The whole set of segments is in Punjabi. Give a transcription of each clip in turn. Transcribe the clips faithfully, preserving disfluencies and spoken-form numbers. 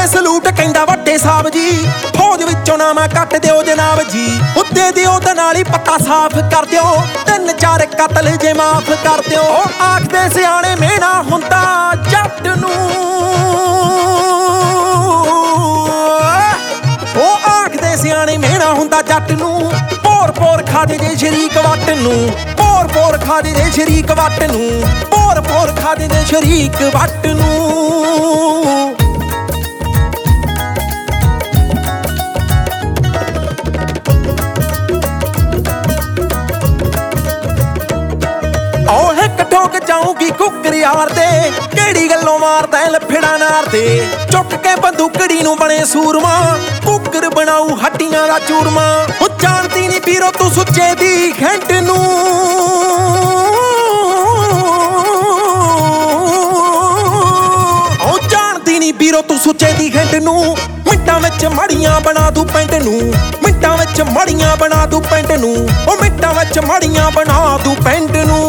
ਕੇ ਸਲੂਟ ਕਹਿੰਦਾ ਵੱਡੇ ਸਾਹਿਬ ਜੀ, ਫੌਜ ਵਿੱਚੋਂ ਨਾ ਮੈਂ ਕੱਟ ਦਿਓ ਜਨਾਬ ਜੀ। ਉੱਤੇ ਦਿਓ ਤੇ ਨਾਲ ਹੀ ਪੱਤਾ ਸਾਫ਼ ਕਰ ਦਿਓ, ਤਿੰਨ ਚਾਰ ਕਤਲ ਜੇ ਮਾਫ਼ ਕਰ ਦਿਓ। ਆਖਦੇ ਸਿਆਣੇ ਮਿਹਣਾ ਹੁੰਦਾ ਜੱਟ ਨੂੰ, ਉਹ ਆਖਦੇ ਸਿਆਣੇ ਮਿਹਣਾ ਹੁੰਦਾ ਜੱਟ ਨੂੰ। ਭੋਰ ਭੋਰ ਖਾ ਦੇ ਜੇ ਸ਼ਰੀਕ ਵੱਟ ਨੂੰ, ਭੋਰ ਭੋਰ ਖਾ ਦੇ ਜੇ ਸ਼ਰੀਕ ਵੱਟ ਨੂੰ, ਭੋਰ ਭੋਰ ਖਾ ਦੇ ਜੇ ਸ਼ਰੀਕ ਵੱਟ ਨੂੰ। ਉਹ ਇੱਕ ਠੋਕ ਜਾਊਗੀ ਕੁੱਕਰ ਯਾਰ ਦੇ, ਕਿਹੜੀ ਗੱਲੋਂ ਮਾਰਦਾ ਲਫੜਾ ਨਾਰ ਦੇ। ਚੁੱਕ ਕੇ ਬੰਦੂਕੜੀ ਨੂੰ ਬਣੇ ਸੂਰਮਾ, ਕੁੱਕਰ ਬਣਾਊ ਹੱਡੀਆਂ ਦਾ ਚੂਰਮਾ। ਉਹ ਜਾਣਦੀ ਨੀ ਵੀਰੋ ਤੂੰ ਸੁੱਚੇ ਦੀ ਖੈਂਟ ਨੂੰ, ਉਹ ਜਾਣਦੀ ਨੀ ਵੀਰੋ ਤੂੰ ਸੁੱਚੇ ਦੀ ਖੈਂਟ ਨੂੰ। ਮਿੰਟਾਂ ਵਿੱਚ ਮੜੀਆਂ ਬਣਾ ਦੂ ਪੈਂਟ ਨੂੰ, ਮਿੰਟਾਂ ਵਿੱਚ ਮੜੀਆਂ ਬਣਾ ਦੂ ਪੈਂਟ ਨੂੰ, ਉਹ ਮਿੰਟਾਂ ਵਿੱਚ ਮੜੀਆਂ ਬਣਾ ਦੂ ਪੈਂਟ ਨੂੰ।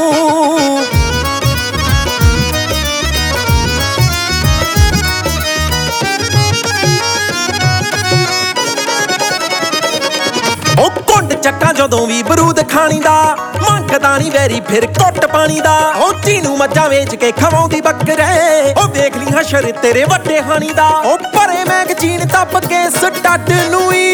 ਉਹ ਕੁੰਡ ਚੱਟਾਂ ਜਦੋਂ ਵੀ ਬਰੂਦ ਖਾਣੀ ਦਾ, ਮੰਗਦਾ ਨੀ ਵੈਰੀ ਫਿਰ ਘੁੱਟ ਪਾਣੀ ਦਾ। ਉਹ ਚੀਨੂੰ ਮੱਝਾਂ ਵੇਚ ਕੇ ਖਵਾਉਂਦੀ ਬੱਕਰੇ, ਉਹ ਵੇਖ ਲਈ ਹਸ਼ਰ ਤੇਰੇ ਵੱਡੇ ਹਾਣੀ ਦਾ। ਉਹ ਪਰੇ ਮੈਗਜ਼ੀਨ ਦੱਬ ਕੇ ਸਟੱਡ ਨੂੰ ਈ,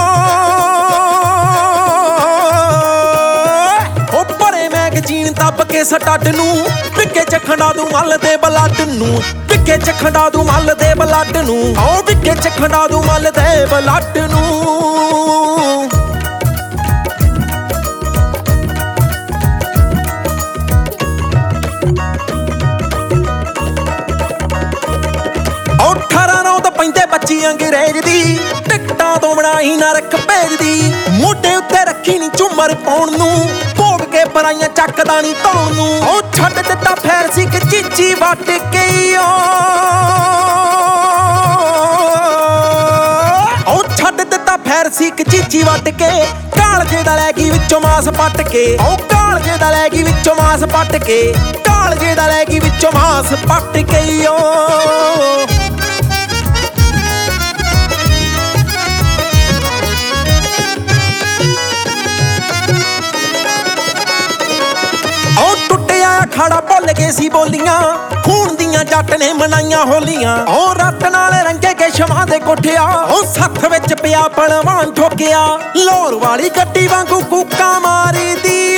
ਉਹ ਪਰੇ ਮੈਗਜ਼ੀਨ ਦੱਬ ਕੇ ਸਟੱਡ ਨੂੰ। ਵਿੱਕੇ ਚ ਖੰਡਾ ਦੂ ਮੱਲ ਦੇ ਬਲੱਡ ਨੂੰ, ਵਿੱਕੇ ਚ ਖੰਡਾ ਦੂ ਮੱਲ ਦੇ ਬਲੱਡ ਨੂੰ, ਉਹ ਵਿੱਕੇ ਚ ਖੰਡਾ ਦੂ ਮੱਲ ਦੇ ਬਲੱਡ ਨੂੰ। ਪੈਂਦੇ ਬੱਚੀ ਅੰਗਰੇਜ਼ ਦੀ, ਟਿਕਟਾਂ ਤੋਂ ਬਣਾਈ ਨਾ ਰੱਖ ਭੇਜਦੀ। ਮੋਢੇ ਉੱਤੇ ਰੱਖੀ ਨੀ ਝੁੰਮਰ ਪਾਉਣ ਨੂੰ, ਭੋਗ ਕੇ ਪਰਾਈਆਂ ਚੱਕਦਾ ਨੀ ਧੌਣ ਨੂੰ। ਉਹ ਛੱਡ ਦਿੱਤਾ ਫੈਰ ਸੀ ਕਿ ਚੀਚੀ ਵੱਟ ਕੇ, ਉਹ ਛੱਡ ਦਿੱਤਾ ਫੈਰ ਸੀ ਕਿ ਚੀਚੀ ਵੱਟ ਕੇ। ਕਾਲਜੇ ਦਾ ਲੈ ਗਈ ਵਿੱਚੋਂ ਮਾਸ ਪੱਟ ਕੇ, ਉਹ ਕਾਲਜੇ ਦਾ ਲੈ ਗਈ ਵਿੱਚੋਂ ਮਾਸ ਪੱਟ ਕੇ, ਕਾਲਜੇ ਦਾ ਲੈ ਗਈ ਵਿੱਚੋਂ ਮਾਸ ਪੱਟ ਕੇ। ਓ ਖਾੜਾ ਭੁੱਲ ਗਏ ਸੀ ਬੋਲੀਆਂ, ਖੂਨ ਦੀਆਂ ਜੱਟ ਨੇ ਮਨਾਈਆਂ ਹੋਲੀਆਂ। ਉਹ ਰੱਤ ਨਾਲ ਰੰਗੇ ਕੇ ਸ਼ਮਾਂ ਦੇ ਕੋਠਿਆ, ਉਹ ਸੱਥ ਵਿੱਚ ਪਿਆ ਪਹਿਲਵਾਨ ਠੋਕਿਆ। ਲੋਰ ਵਾਲੀ ਗੱਡੀ ਵਾਂਗੂ ਕੂਕਾਂ ਮਾਰੀ ਦੀ,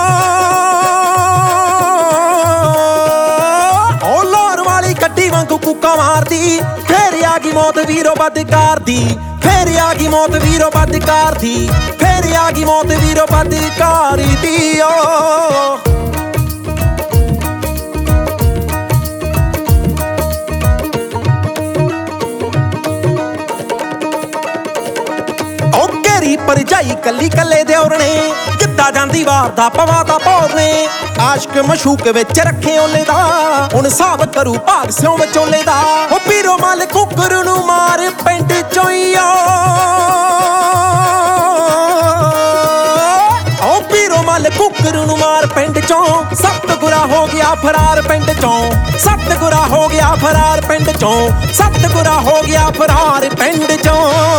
ਉਹ ਲੋਰ ਵਾਲੀ ਗੱਡੀ ਵਾਂਗੂ ਕੂਕਾਂ ਮਾਰਦੀ। ਫੇਰ ਆ ਗਈ ਮੌਤ ਵੀਰੋ ਬਦਕਾਰ ਦੀ, ਫੇਰ ਆ ਗਈ ਮੌਤ ਵੀਰੋ ਬਦਕਾਰ ਦੀ, ਫੇਰ ਆ ਗਈ ਮੌਤ ਵੀਰੋ ਬਦਕਾਰ ਦੀ। ਓ ਭਰਜਾਈ ਕੱਲੀ ਕੱਲੇ ਦਿਓਰ ਨੇ, ਕਿੱਦਾਂ ਜਾਂਦੀ ਵਾਰ ਦਾ ਪਵਾ ਦਾ ਪੌਰ ਨੇ। ਆਸ਼ਕ ਮਸ਼ੂਕ ਵਿੱਚ ਰੱਖੇ ਓਲੇ ਦਾ, ਹੁਣ ਹਿਸਾਬ ਕਰੂ ਭਾਗ ਸਿਉਂ ਵਿਚੋਲੇ ਦਾ। ਉਹ ਪੀਰੋ ਮੱਲ ਕੁੱਕਰ ਨੂੰ ਮਾਰ ਪਿੰਡ ਚੋਈਆ, ਉਹ ਪੀਰੋ ਮੱਲ ਕੁੱਕਰ ਨੂੰ ਮਾਰ ਪਿੰਡ ਚੋਂ। ਸਤਿਗੁਰਾ ਹੋ ਗਿਆ ਫਰਾਰ ਪਿੰਡ ਚੋਂ, ਸਤਿਗੁਰਾ ਹੋ ਗਿਆ ਫਰਾਰ ਪਿੰਡ ਚੋਂ, ਸਤਿਗੁਰਾ ਹੋ ਗਿਆ ਫਰਾਰ ਪਿੰਡ ਚੋਂ।